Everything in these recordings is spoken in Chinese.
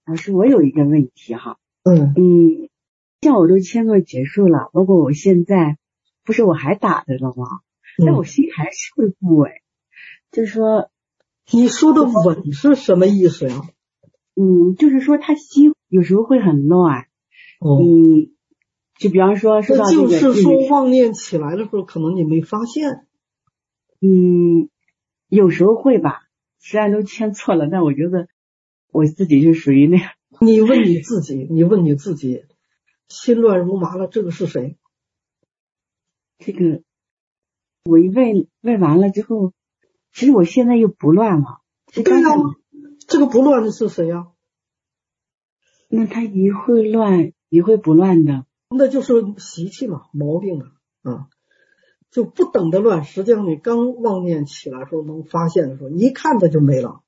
老师，我有一个问题哈。 嗯像我都签过结束了，包括我现在不是我还打着了吗？但我心还是会不稳，就是说， 你说的稳是什么意思呀？ 就是说他心有时候会很乱。就比方说说到那这个， 就是说妄念起来的时候，可能你没发现。 有时候会吧，虽然都签错了，但我觉得我自己就属于那样。 你问你自己，心乱如麻了，这个是谁？ 这个我一问完了之后，其实我现在又不乱了。 对呀，这个不乱的是谁呀？ 那他一会乱一会不乱的， 那就是习气嘛，毛病嘛，就不等的乱。实际上你刚妄念起来的时候能发现的时候，一看它就没了。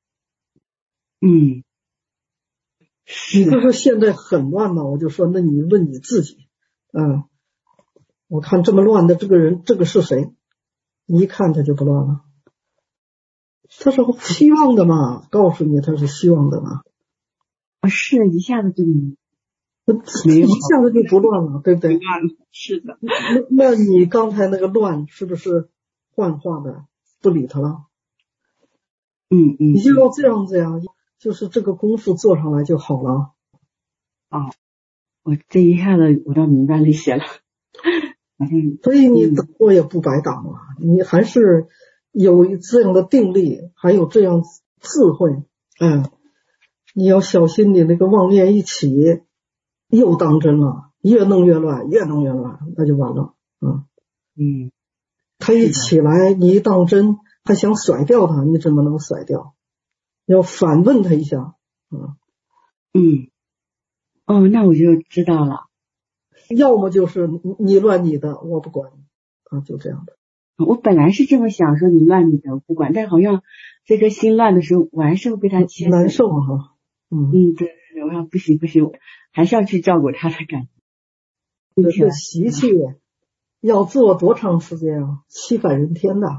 你不是现在很乱吗？我就说，那你问你自己，我看这么乱的这个人，这个是谁？一看他就不乱了。他是希望的嘛，告诉你他是希望的嘛。 是一下子就没有，一下子就不乱了，对不对？ 是的。 那你刚才那个乱是不是幻化的？不理他了？你就要这样子呀，就是这个功夫做上来就好了。 我这一下子我倒明白了一些了。 所以你打过也不白打嘛，你还是有这样的定力，还有这样智慧。你要小心，你那个妄念一起又当真了，越弄越乱，越弄越乱，那就完了。他一起来，你一当真，还想甩掉他，你怎么能甩掉？要反问他一下。 那我就知道了。 要么就是你乱你的，我不管，就这样的。 我本来是这么想，说你乱你的我不管，但好像这个心乱的时候，我还是会被他牵难受哈。 对，我说不行，还是要去照顾他的感觉。 这习气要做多长时间啊？7反人天的。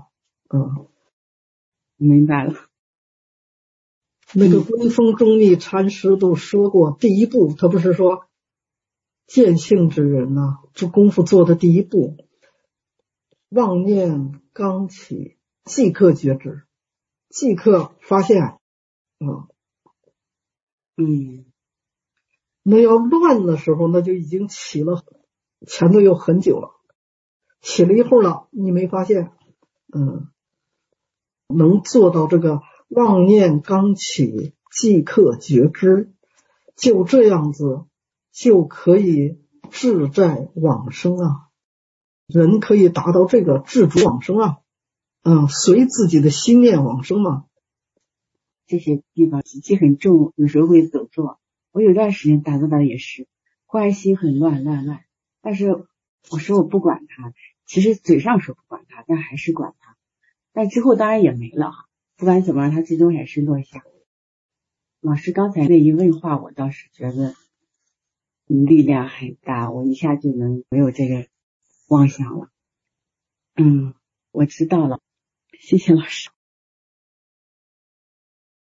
明白了。 那个归峰中立禅师都说过，第一步他不是说见性之人呐，这功夫做的第一步，妄念刚起，即刻觉知，即刻发现。那要乱的时候，那就已经起了，前头有很久了，起了一会儿了，你没发现。能做到这个妄念刚起，即刻觉知，就这样子就可以自在往生啊！人可以达到这个自主往生啊！随自己的心念往生嘛。 这些地方习气很重，有时候会走错。我有段时间打坐也是，忽然心很乱，但是我说我不管它，其实嘴上说不管它，但还是管它。但之后当然也没了，不管怎么样，它最终还是落下。老师刚才那一问话，我倒是觉得力量很大，我一下就能没有这个妄想了。我知道了，谢谢老师。